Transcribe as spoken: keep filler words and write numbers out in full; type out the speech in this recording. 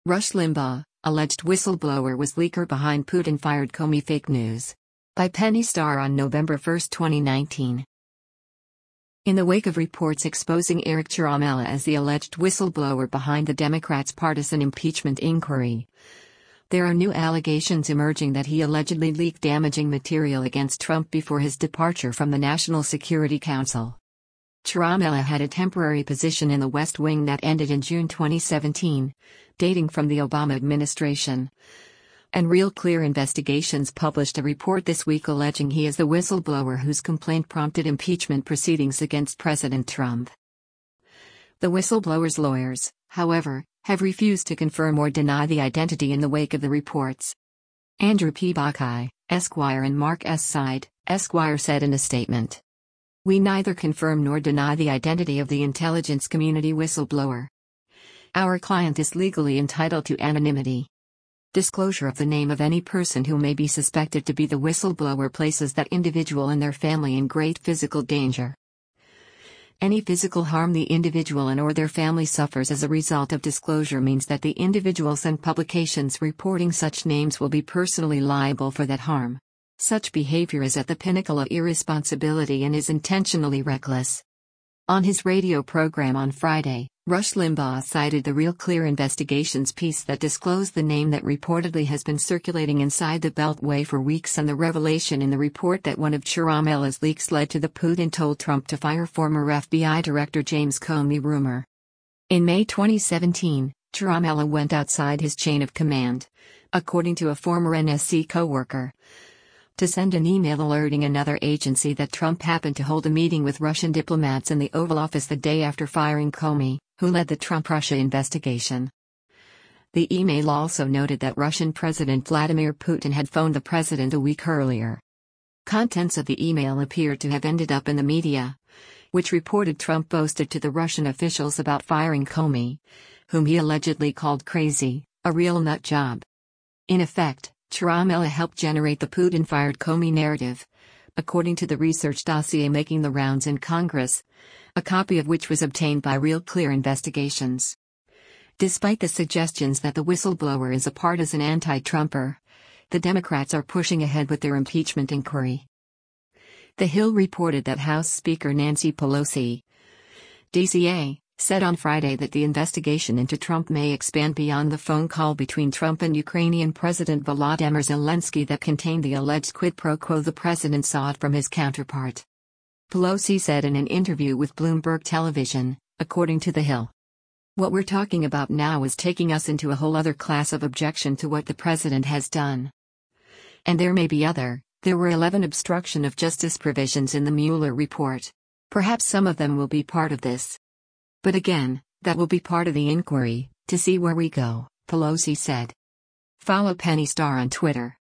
Rush Limbaugh, alleged whistleblower, was leaker behind Putin-fired Comey fake news. By Penny Starr on November first, twenty nineteen. In the wake of reports exposing Eric Ciaramella as the alleged whistleblower behind the Democrats' partisan impeachment inquiry, there are new allegations emerging that he allegedly leaked damaging material against Trump before his departure from the National Security Council. Ciaramella had a temporary position in the West Wing that ended in June twenty seventeen, dating from the Obama administration. And Real Clear Investigations published a report this week alleging he is the whistleblower whose complaint prompted impeachment proceedings against President Trump. The whistleblower's lawyers, however, have refused to confirm or deny the identity in the wake of the reports. Andrew P. Buckeye, Esquire, and Mark S. Side, Esquire, said in a statement, "We neither confirm nor deny the identity of the intelligence community whistleblower. Our client is legally entitled to anonymity. Disclosure of the name of any person who may be suspected to be the whistleblower places that individual and their family in great physical danger. Any physical harm the individual and or their family suffers as a result of disclosure means that the individuals and publications reporting such names will be personally liable for that harm. Such behavior is at the pinnacle of irresponsibility and is intentionally reckless." On his radio program on Friday, Rush Limbaugh cited the Real Clear Investigations piece that disclosed the name that reportedly has been circulating inside the Beltway for weeks and the revelation in the report that one of Ciaramella's leaks led to the Putin told Trump to fire former F B I Director James Comey rumor. In May twenty seventeen, Ciaramella went outside his chain of command, according to a former N S C co-worker, to send an email alerting another agency that Trump happened to hold a meeting with Russian diplomats in the Oval Office the day after firing Comey, who led the Trump-Russia investigation. The email also noted that Russian President Vladimir Putin had phoned the president a week earlier. Contents of the email appeared to have ended up in the media, which reported Trump boasted to the Russian officials about firing Comey, whom he allegedly called crazy, a real nut job. In effect, Ciaramella helped generate the Putin-fired Comey narrative, according to the research dossier making the rounds in Congress, a copy of which was obtained by Real Clear Investigations. Despite the suggestions that the whistleblower is a partisan anti-Trumper, the Democrats are pushing ahead with their impeachment inquiry. The Hill reported that House Speaker Nancy Pelosi, D C A, said on Friday that the investigation into Trump may expand beyond the phone call between Trump and Ukrainian President Volodymyr Zelensky that contained the alleged quid pro quo the president sought from his counterpart. Pelosi said in an interview with Bloomberg Television, according to The Hill, "What we're talking about now is taking us into a whole other class of objection to what the president has done. And there may be other, there were eleven obstruction of justice provisions in the Mueller report. Perhaps some of them will be part of this. But again, that will be part of the inquiry, to see where we go," Pelosi said. Follow Penny Starr on Twitter.